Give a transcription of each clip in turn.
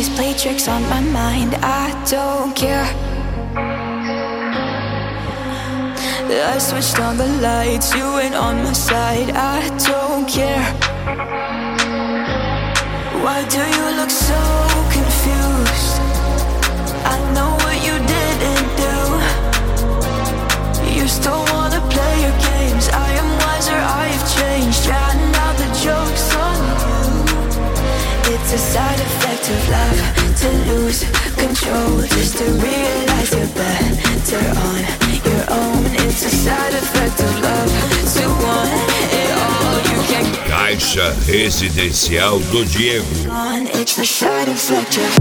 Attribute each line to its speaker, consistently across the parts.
Speaker 1: lies, play tricks on my mind. I don't care. I switched on the lights, you ain't on my side. I don't care. Why do you look so confused? I know what you didn't do. You still wanna play your games. I am wiser, I've changed. Yeah, now the joke's on you. It's a side effect of love, to lose control, just to realize you're better on your own. It's a side effect of love, to want it all. You can't.
Speaker 2: Caixa Residencial do Diego.
Speaker 1: It's a side effect of.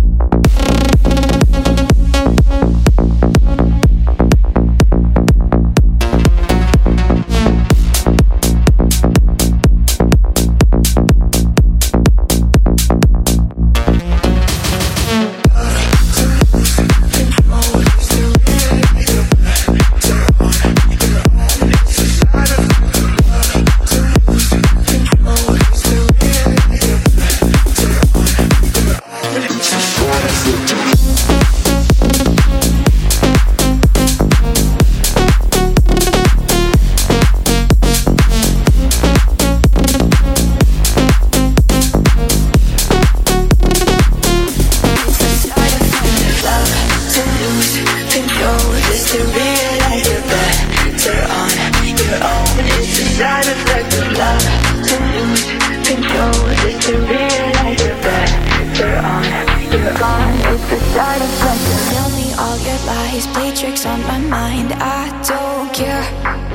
Speaker 1: Tell me all your lies, play tricks on my mind. I don't care.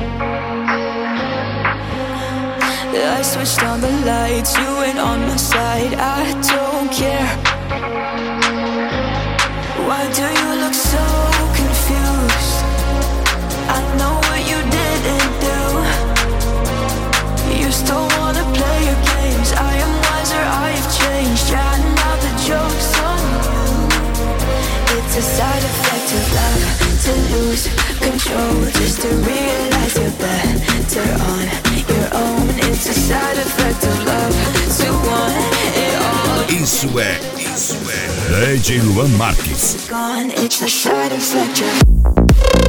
Speaker 1: I switched on the lights, you ain't on my side. I don't care. Why do you look so confused? I know what you didn't do. You still wanna play your games. I am wiser, I've changed. Yeah, now the joke's on you. It's a side effect of love, to lose control, just to realize you're better on your own. It's a side effect of love, to want it all.
Speaker 2: Isso é DJ Luan Marques.
Speaker 1: It's a side effect of.